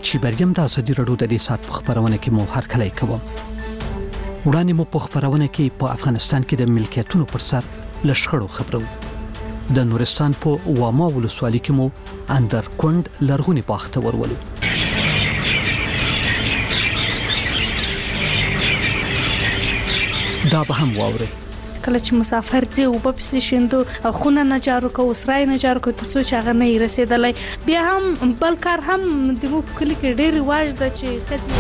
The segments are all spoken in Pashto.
چې بریم د ازادي راډیو د دې سات په خبرونه کې مو هرکلی کوم. وړاندې مو په خبرونه کې په افغانستان کې د ملکیتونو پر سر لشخړو خبرو. د نورستان په واما ولسوالۍ کې مو اندرکوند لرغونی باغ ته ورولو. دا به هم واورئ. کله چې مسافر ځي او په پسې شندو خونه نه جارو کو سرای نه جارو کو ترڅو چې هغه نه رسیدلای. بیا هم بل کار هم د مو کلی کې ډېر رواج ده چې کځي.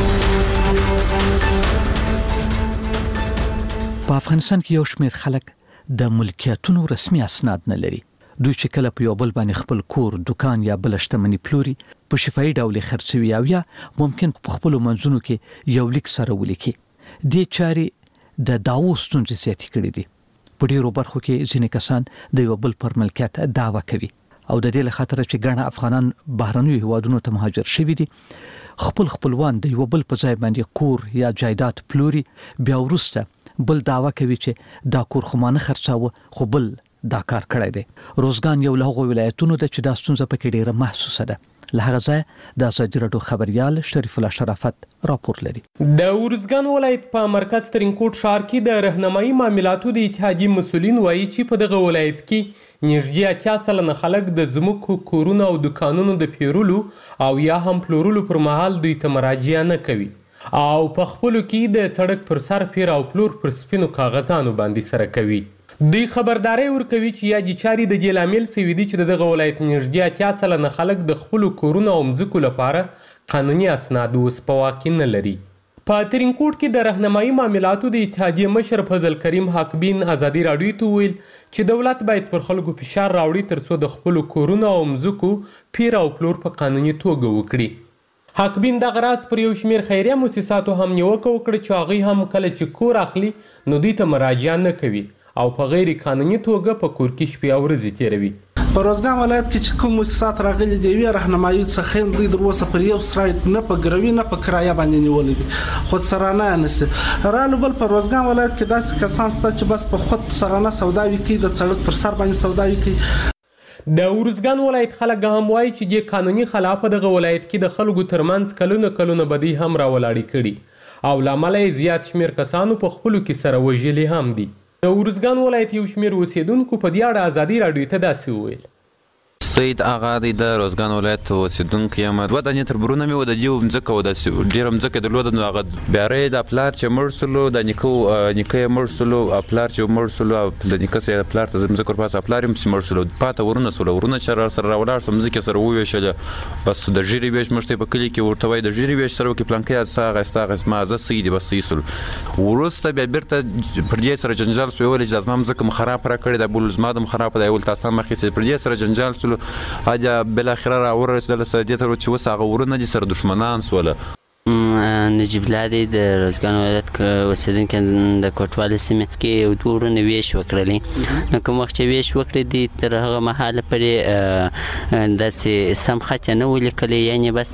په افغانستان کې یو شمېر خلک د ملکیتونو رسمي اسناد نه لري. دوی چې کله په یو بل باندې خپل کور، دکان یا بل شتمنۍ پلوري په شفاهي ډول خرڅوي او یا ممکن په خپل منځونو کې یو لیک سره ولیکي. دې چاري د داوو ستونزې زیاتې کړې دي. په ډیرو برخو کې ځینې کسان د یو بل پر ملکیت دعوه کوي او د دې له خاطر چې ګڼه افغانان بهرنیو هیوادونو ته مهاجر شوي دي، خپلوان د یو بل په ځای باندې کور یا جایداد پلوري، بیا وروسته بل دعوه کوي چې دا کور خو ما نه خرڅاوه خو بل دا کار کړی دی. روزګان یو له هغو ولایتونو ده چې دا ستونزه پکې ډیره محسوسه ده. له هغه ځایه د ازادي راډیو خبریال شریف الله شرافت راپور لري. د ورزګان ولایت په مرکز ترینکوټ ښار کې د راهنمایي معاملاتو د اتحادیې مسؤلین وایي چې په دغه ولایت کې نږدې 80% خلک د ځمکو، کورونو او دکانونو د پیرولو او یا هم پلورلو پر مهال دوی ته مراجعه نه کوي او په خپلو کې د سړک پر سر پیر او پلور پر سپینو کاغذانو باندې سره کوي. دوی خبرداري ورکوي چې یا د چاري د دې لامل سوي دي چې دغه ولایت نږدې 80% خلک د خپل کورونو او مځکو لپاره قانوني اسناد اوس په واک کې نه لري. په ترینکوټ کې د راهنمایي معاملاتو د اتحادیې مشر فضل کریم حاکبین ازادي راډیو ته ویل چې دولت باید پر خلکو فشار راوړي ترڅو د خپل کورونو او مځکو پیر او پلور په قانوني توګه وکړي. حاکبین دغه راز پر یو شمېر خیریه مؤسساتو هم نیوکه وکړه چې هغوی هم کله چې کور اخلي نو دوی ته مراجعه نه کوي او په غیر قانوني توګه په کور کې شپې او ورځې تیروي. په روزګان ولایت کې چې کوم مؤسسات راغلي دي وی راهنمایي څخه دوی د وسه پر یو سرای نه په ګروي نه په کرایه باندې نیولې دي. خود سرانه نس رالو بل په روزګان ولایت کې داسې کسان ست چې بس په خود سرانه سوداوي کوي، د سړک پر سر باندې سوداوي کوي. د ورزګان ولایت خلک هم وایي چې د قانوني خلاف دغه ولایت کې د خلکو ترمنځ کلونه بدی هم راولاړې کړي او لامل یې زیات شمیر کسانو په خپلو کې سره وژلي هم دي. د ورزګان ولایت یو شمیر اوسیدونکو په دې اړه ازادي راډیو ته داسې وویل. سید آغا دی د روزګان ولایت اوسیدونکی یم. دوه دانې تربرونه مې و د دې مځکه و د ډېره مځکه درلوده نو هغه بیاره د پلار چې مړ سولو د نیکه یې مړ سولو پلار چې مړ سولو د نیکه سره پلار ته مځکه ورپاسه پلار یې مړ سولو پاته ورونه سولو ورونه چې سره راولاړ سو مځکه سره وویشله بس د ژیرې ویش مشته په کلی کې ورته وای د ژیرې ویش سره کې پلان کې استاغ ما زه سیدی بس یسل ورسته بیا بیرته پر دې سره جنجال سو ویل چې لازم مځکه خراب را کړی د بول زما د خراب دی ول تاسو مخې پر دې سره جنجال سو اجا بل اخر را ورسېدل سدیته چې وس هغه ورونه دي سره دشمنان سوله. نجیب الله دی د روزګان ولایت اوسیدونکی د کوټوالې سیمې کې یو دوه ورونه ویش وکړلې. نو کوم وخت چې ویش وکړې دي تر هغه مهاله پورې داسې سم خط نه ولیکلی، یعنې بس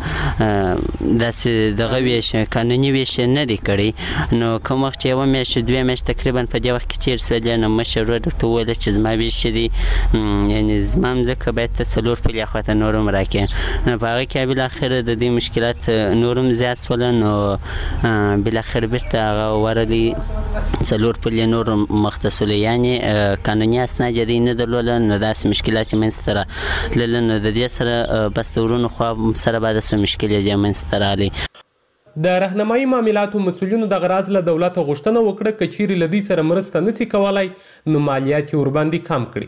داسې دغه ویش قانوني ویش نه دی کړی. نو کوم وخت چې یوه میاشت 2 میاشت تقریبا په دې وخت کې تېر شولې نو مشر ورور ورته وویل چې زما ویش دي یعنې زما مځکه باید ته 4 پلې خواته نور هم راکړې. نو په هغه کې بالاخره د دې مشکلات نورم زیات سول نو بالاخره بیرته هغه ورلی 4 پلې نور مختصول، یعنی قانوني اسناد یې نه درلودل. نو داسې مشکلات منځته راغلل. نو د دې سره بس ورونو خو سره بعد سره مشکلات یې منځته راغلي. د راهنمایي معاملاتو مسؤلینو د غراض له دولت غوښتنه وکړه کچيري لدی سره مرسته نسی کولای نو مالیات ور باندې کم کړي.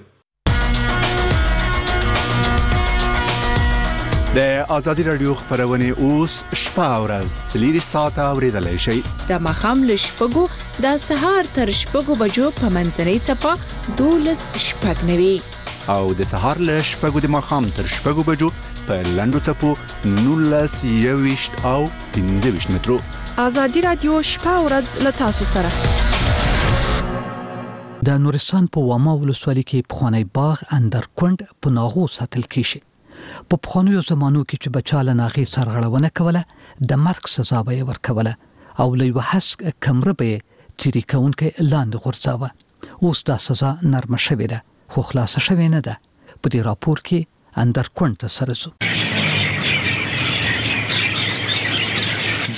د ازادي راډیو خبرونه اوس شپه او ورځ 4 ساعته اوریدلای شئ. د مخام له شپږو د سهار تر شپږو بجو په منځنۍ چپه 12:09 او د سهار له شپږو د مخام تر شپږو بجو په لندو چپو 19:20 او 15 مترو. ازادي راډیو شپه او ورځ له تاسو سره. د نورستان په واما ولسوالۍ کې پخوانی باغ اندرکوند په ناغو ساتل کیږي. په پخوانیو زمانو کې چې بچاله ناغي سرغړونه کوله د مرګ سزا به ورکوله او لوی وحس کمره به تیری کونکي لاندې غورځاوه. اوس دا سزا نرمه شوې ده خو خلاصه شوې نه ده. په دې راپور کې اندرکوند ته سره زو.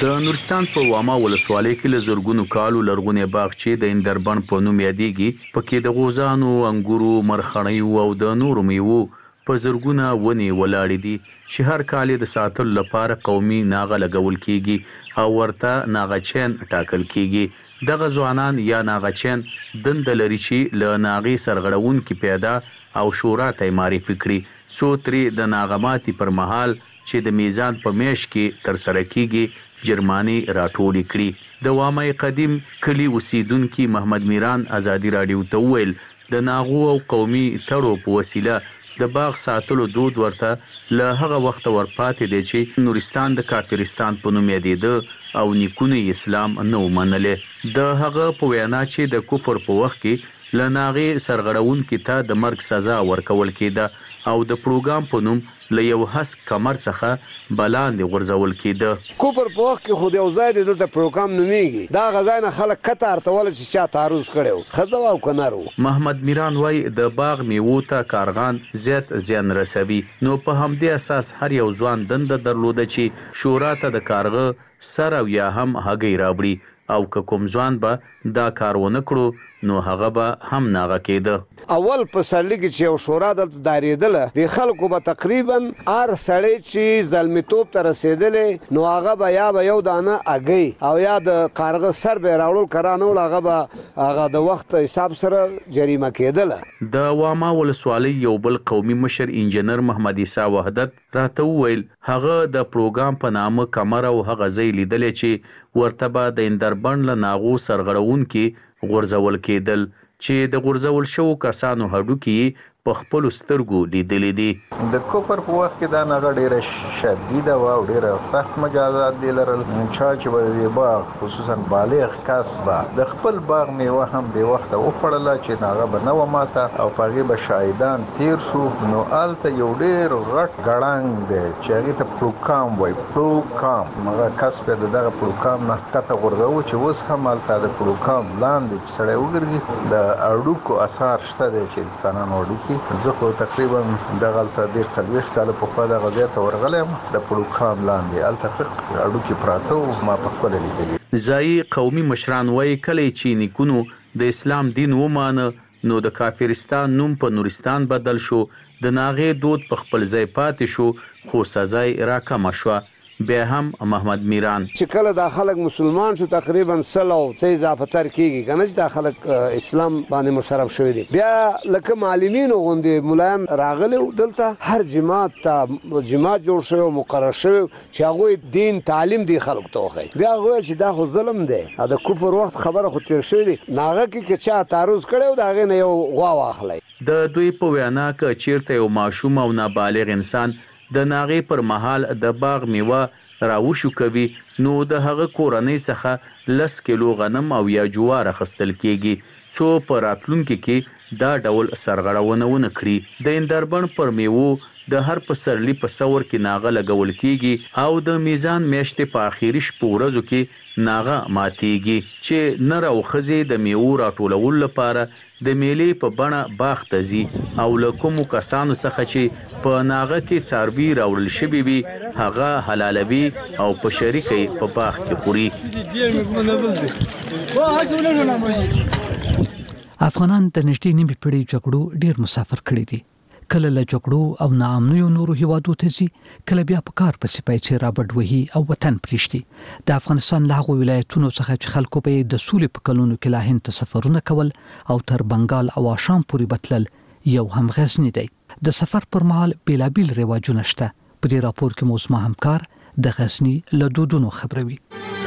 د نورستان په واما ولسوالۍ کې له زرګونو کالو لرغونی باغچې د اندربن په نوم یادېږي. پکې د غوزانو، انګورو، مرخڼیو او د نورو میوو په زرګونه ونې ولاړې دي چې هر کال د ساتلو لپاره قومي ناغه لګول کیږي او ورته ناغچین ټاکل کیږي. دغه ځوانان یا ناغچین دند لري چې له ناغې سرغړونکي پیدا او شورا ته معرفي کړي څو ترې د ناغماتي پر مهال چې د میزان په میش کې تر سره کیږي جرماني راټولې کړي. د وامای قدیم کلی اوسیدونکي محمد میران ازادي رادیو ته وویل د ناغو او قومي تړو په وسیله د باغ ساتلو دود ورته له هغه وخت ورپاتې دی چې نورستان د کافرستان په نوم یادېده او نیکونه اسلام نه ومنلې. د هغه په وینا چې د کفر په وخت کې له ناغې سرغړونکي ته د مرګ سزا ورکول کېده او د پروګرام په نوم له یو هسک کمر څخه بلاندې غورځول کېده. کفر په وخت کې خو د یو ځای د دلته پروګرام نومیږي. دا غځای نه خلک کته ارتول چې چا تعرض کړو ښځه او کنارو. محمد میران وای د باغ میوو ته کارغان زیات زیان رسوي نو په همدې اساس هر یو ځوان دنده درلوده چې شورا ته د کارغه سر او یا هم هګۍ راوړي او که کوم ځوان به دا کار ونه کړو نو هغه به هم ناغه کېده. اول په سرلی کې چې یو شورا دلته دارېدله د خلکو به تقریبا هر سړی چې زلمیتوب ته رسېدلی نو هغه به یا به یو دانه هګۍ او یا د کارغه سر به یې راوړل کرانول هغه به هغه د وخت حساب سره جریمه کېدله. د واما ولسوالۍ یو بل قومي مشر انجینر محمد عیسی وحدت راته وویل هغه د پروګرام په نامه کمر او هغه ځای لیدلی چې ورته به د اندربن له ناغو سرغړونکي غورځول کېدل چې د غورځول شوو کسانو هډوکي په خپلو سترګو لیدلي دي. د کفر په وخت کې دا ناغه ډېره شدیده وه او ډېره سخت مجازات دي لرل. چا چې به د باغ خصوصا بالغ کس به د خپل باغ میوه هم بې وخته وخوړله چې ناغه به نه وه ماته او په هغې به شاهدان تیر شو نو هلته یو ډېر غټ ګړنګ دی چې هغې ته پروکام وایي. پروکام هغه کس بیا د دغه پروکام نه ښکته غورځوو چې اوس هم هلته د پروکام لاندې چې سړی وګرځي د هډوکو اثار شته دی چې انسانانو هډوکي. زه خو تقریبا دغلته ډېر 40 کاله پخوا دغه ځای ته ورغلی یم د پروګرام لاندې هلته هډوکي پراته وو ما پخپله لیدلي. ځایي قومي مشران وایي کله چې نیکونو د اسلام دین ومانه نو د کافرستان نوم په نورستان بدل شو. د ناغې دود په خپل ځای پاتې شو خو سزا یې راکمه شوه. بیا هم محمد میران چې کله دا خلک مسلمان شو تقریبا 100 څه اضافه تر کېږي که نه چې دا خلک اسلام باندې مشرف شوي دي. بیا لکه معلمینو غوندې ملایان راغلي دلته هر جماعت ته جماعت جوړ شوی او مقرر شوی چې هغوی دین تعلیم دی خلکو ته وښیي. بیا هغه ویل چې دا خو ظلم دی د کفر وخت خبره خو تېر شوی دی ناغه کې که چا تعرض کړی و د هغې نه یو غوا واخلی. د دوی په وینا که چیرته یو ماشوم او نابالغ انسان د ناغې پر مهال د باغ میوه راوشو کوي نو د هغه کورنۍ څخه 10 کیلو غنم او یا جوار اخیستل کیږي څو په راتلونکي کې دا ډول سرغړونه ونه کړي. د اندربن پر میوو د هر پسرلی په ثور کې ناغه لګول کیږي او د میزان میاشتې په اخیری شپو ورځو کې ناغه ماتیږي چې نر او ښځې د میوو راټولولو لپاره د میلې په بڼه باغ ته ځي او له کومو کسانو څخه چې په ناغه کې څاروي راوړل شوي وي هغه حلالوي او په شریکه په باغ کې خوري. افغانان د نږدې نیمې پېړۍ جګړو ډیر مسافر کړي دي. کله له جګړو او ناامنیو نورو هیوادو ته ځي کله بیا په کار پسې پیسې رابرډ وهي او وطن پرېږدي. د افغانستان له هغو ولایتونو څخه چې خلکو به د سولې په کلونو کې لا هند ته سفرونه کول او تر بنګال او آشام پورې بتلل یو هم غزنی دی. د سفر پر مهال بیلابیل رواجونه شته. په دې راپور کې مو زما همکار د غزنی له دودونو خبروي.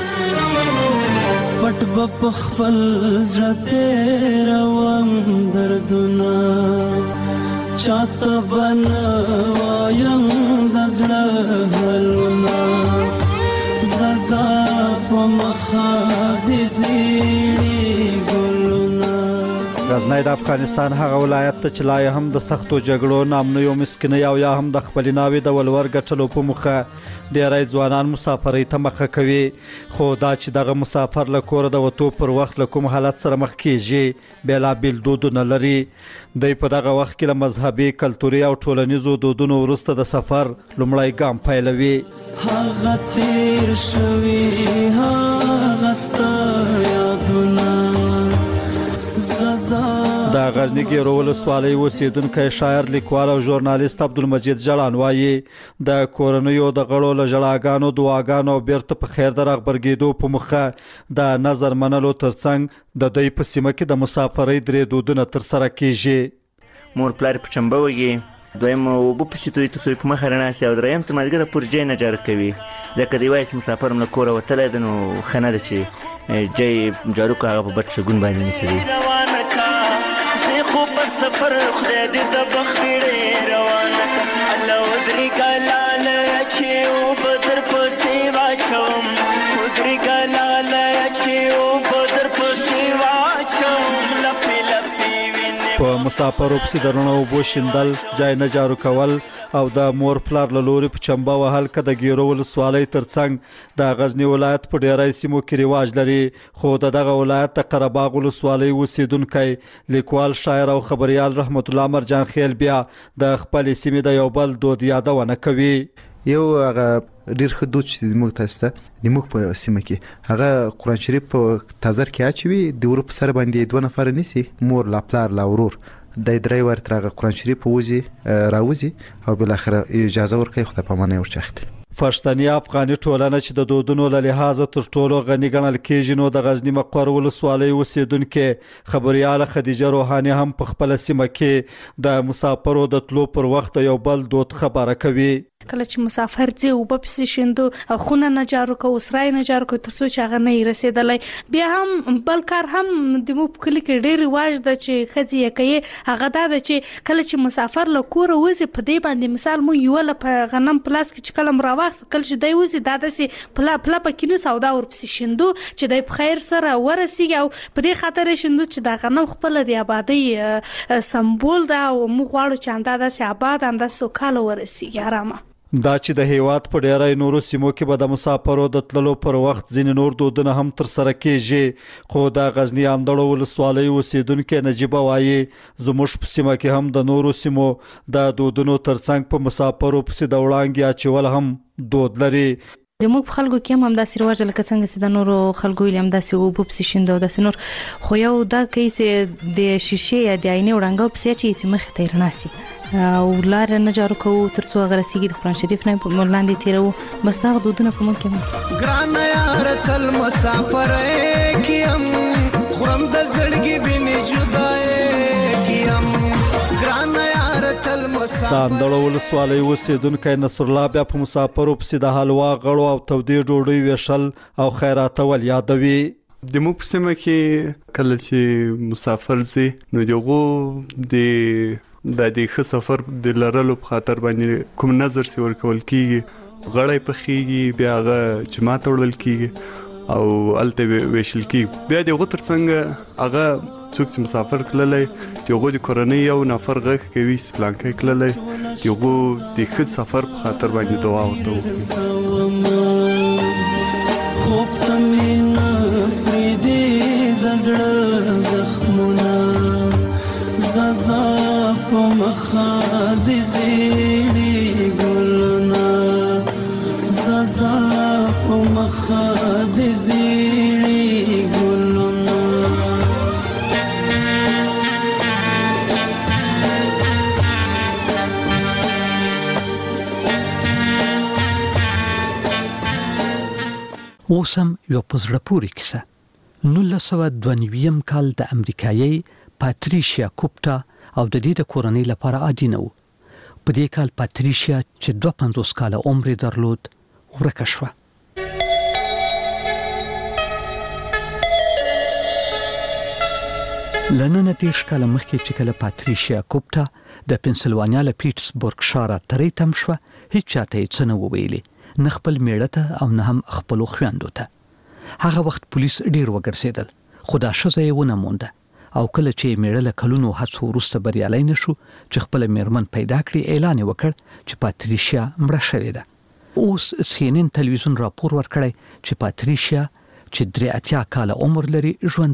پټ په خپل زړه روان دردونه چاته بنوایم د زړه حلونه زازا په مخه د زیړي ګلونه. د غزنی د افغانستان هغه ولایت ته چې لا یې هم د سختو جګړو نامنوي او مسکینۍ او یا هم د خپلې ناوې د ولور ګټلو په موخه ډېری ځوانان مسافرۍ ته مخه کوي، خو دا چې دغه مسافر له کوره د وتو پر وخت له کوم حالت سره مخ کېږي بېلابېل دودونه لري. دوی په دغه وخت کې له مذهبي، کلتوري او ټولنیزو دودونو وروسته د سفر لومړی ګام پیلوي. هغه تیر شوي هغه ستا یادونه د غزنی ګیرو ولسوالۍ اوسیدونکی شاعر، لیکوال او ژورنالیست عبدالمجید جلان وایي د کورنیو د غړو له ژړاګانو، دعاګانو او بیرته په خیر د راغبرګېدو په موخه د نظر منلو ترڅنګ د دوی په سیمه کې د مسافرۍ 3 دودونه ترسره کېږي. مور پلار په چمبه وږي، دویم اوبه پسې توی ته په مخه رڼاسي او دریم تر مازدیګره پورې جای نه جارو کوي، ځکه دی وایي چې مسافر هم له کوره وتلی دی نو ښه نه ده چې جای جارو که هغه په بد شګون باندې نیسي دی. خو په سفر خدای دې د بخیړې روانه کړه، الله ودرېږه لاله چې اوبه در پسې واچوم، ودرېږه لاله چې اوبه در پسې واچوم، لپې لپې وینې په مسافرو پسې د رڼو اوبو شیندل، جای نه جارو کول او د مور پلار له لوري په چمبه وهل که د ګیرو ولسوالۍ ترڅنګ د غزنی ولایت په ډیری سیمو کې رواج لري، خو د دغه ولایت د قرهباغ ولسوالۍ اوسیدونکی لیکوال، شاعر او خبریال رحمت الله مرجان خیل بیا د خپلې سیمې د یو بل دود یادونه کوي. یو هغه ډیر ښه دود چې موږ تاسو ته د موږ په سیمه کې هغه قرآن شریف په تازر کې اچوي، د ورو په سر باندې 2 نفر نیسي، مور لا پلار لا ورور، د درې ورته هغه قرآن شریف وځي راوځي او بل اخر اجازه ورکوي خدای په معنی ورچخت. پښتني افغاني ټولنه چې د دودونو له لحاظه تر ټولو غني ګڼل کېږي، نو د غزنی مقر ولسوالۍ اوسیدونکې خبریاله خدیجه روحاني هم په خپل سیمه کې د مسافرو د تلو پر وخت یو بل دود خبره کوي. کله چې مسافر ځي اوبه پسې شیندو، خونه نه جارو کوو، سرای نه جارو کوو تر څو چې هغه نه رسېدلی. بیا هم بل کار هم د موږ په کلي کې ډېر رواج ده چې ښځې یې کوي، هغه دا ده چې کله چې مسافر له کوره وځي په دې باندې مثال موږ یوله غنم په لاس کې چې کله مو راواخیست، کله چې دی وځي دا داسې پله پکې نیسو او دا ورپسې شیندو چې دی په خیر سره ورسېږي، او په دې خاطر یې شیندو چې دا غنم خپله د ابادۍ سمبول ده او موږ غواړو چې همدا داسې آباد، همداسې سوکاله ورسېږي آرامه. دا چې د هیواد په ډیری نورو سیمو کې به د مسافرو د تللو پر وخت ځینې نور دودونه هم ترسره کېږي، خو د غزنی اندړو ولسوالۍ اوسیدونکې نجیبه وایي زموږ په سیمه کې هم د نورو سیمو د دودونو ترڅنګ په مسافرو پسې د وړانګې اچول هم دود لري. د موږ په خلکو کې هم همداسې رواج لکه څنګه چې د نورو خلکو ویل همداسې اوبه پسې شیندو او داسې نور، خو یو دا کوي چې د شیشې یا د آینې وړانګه پسې اچوي چې مخې ته یې رڼا سي او لاره نه جارو کوو تر څو هغه رسېږي، د قرآن شریف نه لاندې تېروو، بس دغه دودونه په موږ کې هم. ګرانه یاره تل مسافرۍ کې هم خورم د زړګي وینې جدایۍ کې هم، ګرانه یاره تل د اندړو ولسوالۍ اوسیدونکی نصرالله بیا په مسافرو پسې د حلوا، غړو او تودې ډوډۍ ویشل او خیراتول یادوي. د موږ په سیمه کې کله چې مسافر ځي نو دغه د دې ښه سفر د لرلو په خاطر باندې کوم نظر سي ورکول کیږي، غړی پخېږي، بیا هغه جماعت وړل کیږي او الته ویشل کیږي. بیا دغه ترڅنګ هغه څوک چې مسافر کللی دغه د کورنۍ یو نفر غږ کوي چې پلانکی کللی، دغه د ښه سفر په خاطر باندې دعا ورته وکړي. خوب ته مې نه پرېږدي د زړه زخمونه، زازا په مخه د زیړي ګلونه، زازا په مخه د زیړي ګلونه. اوس هم یو په زړه پورې کیسه. 1992 کال د امریکایي پاتریشیا کوپټا او د دې د کورنۍ لپاره عادي نه و. په دې کال پاتریشیا چې 52 کاله عمر درلود ورکه شوه. لننه 10 کاله مخکې چې کله پاتریشیا کوپټا د پنسلوانیا له پیټسبورګ ښاره ترې تم شوه، هیڅ چاته یې څه نه وویلې، نه خپل میړه ته او نه هم خپلو خویندو ته. هغه وخت پولیس ډیر وګرځیدل، خو دا ښځه یې ونه مونده. او کله چې میړه له کلونو هڅو وروسته بریالي نشو چې خپل میرمن پیدا کړي اعلان وکړ چې پاتریشیا مړه شوې ده. اوس CNN تلویزیون راپور ورکړی چې پاتریشیا چې 83 کاله عمر لري ژوند